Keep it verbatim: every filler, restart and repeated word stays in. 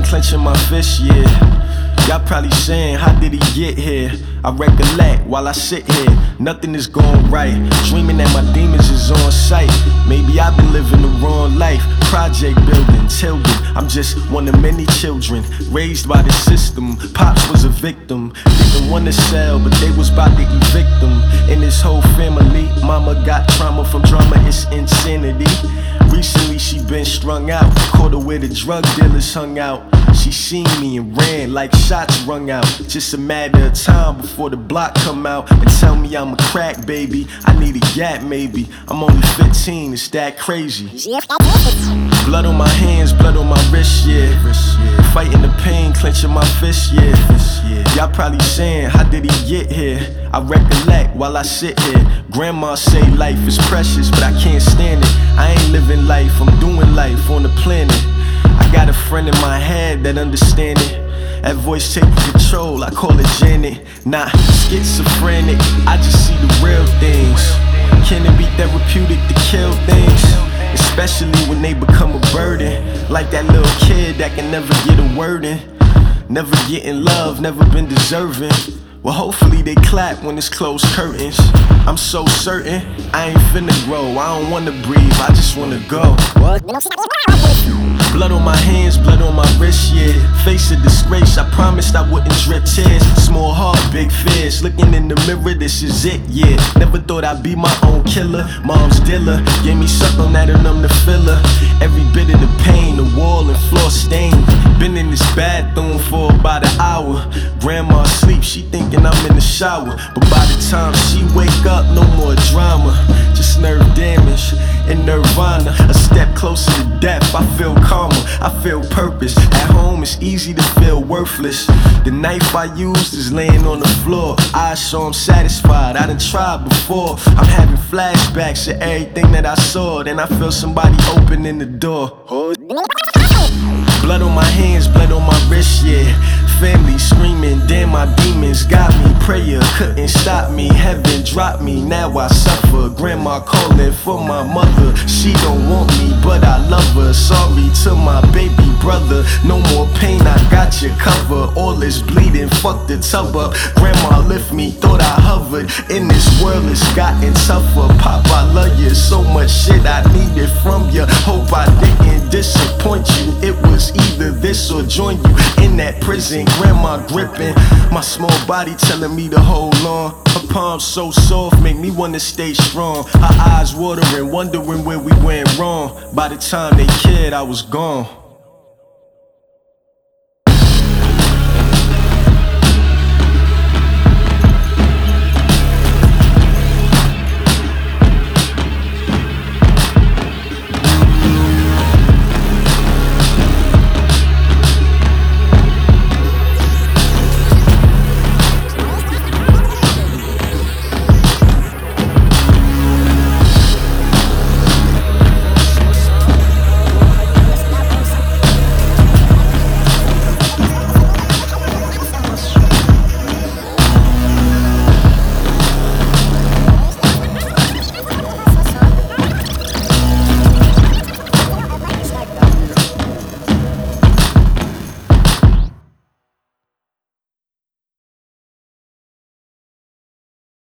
clenching my fist, yeah. Y'all probably saying, how did he get here? I recollect while I sit here, nothing is going right. Dreaming that my demons is on sight. Maybe I've been living the wrong life. Project building, tilted, I'm just one of many children raised by the system. Pops was a victim, didn't want to sell, but they was about to evict them. In this whole family, mama got trauma from drama, it's insanity. Recently she been strung out, caught her where the drug dealers hung out. She seen me and ran like shots rung out. Just a matter of time before the block come out and tell me I'm a crack baby. I need a gap maybe, I'm only fifteen, it's that crazy. Blood on my hands, blood on my wrist, yeah. Fighting the pain, clenching my fist, yeah. Y'all probably saying, how did he get here? I recollect while I sit here. Grandma say life is precious, but I can't stand it. I ain't living life, I'm doing life on the planet. I got a friend in my head that understand it. That voice taking control, I call it Janet. Not schizophrenic, I just see the real things. Can it be therapeutic to kill things? Especially when they become a burden. Like that little kid that can never get a word in. Never getting love, never been deserving. Well, hopefully they clap when it's closed curtains. I'm so certain I ain't finna grow. I don't wanna breathe, I just wanna go. Blood on my hands, blood on my wrist, yeah. Face a disgrace, I promised I wouldn't drip tears. Small heart, big fears. Looking in the mirror, this is it, yeah. Never thought I'd be my own killer. Mom's dealer gave me something that and I'm the filler. Every bit of the pain, the wall and floor stained. Been in this bathroom for about an hour. Grandma sleep, she thinking I'm in the shower. But by the time she wake up, no more drama. Just nerve damage and nirvana. A step closer to death, I feel calmer, I feel purpose. At home it's easy to feel worthless. The knife I used is laying on the floor. Eyes show I'm satisfied, I done tried before. I'm having flashbacks to everything that I saw. Then I feel somebody opening the door. Blood on my hands, blood on my wrist, yeah. Family screaming, damn my demons got me. Prayer couldn't stop me, heaven dropped me, now I suffer. Grandma calling for my mother, she don't want me but I love her. Sorry to my baby brother, no more pain, I got you covered. All is bleeding, fuck the tub up. Grandma lift me, thought I hovered. In this world it's gotten tougher. Pop, I love you, so much shit I needed from you. Hope I didn't disappoint you. It was either this or join you in that prison. Grandma gripping my small body, telling me to hold on. Her palms so soft, make me wanna stay strong. Her eyes watering, wondering where we went wrong. By the time they cared, I was gone.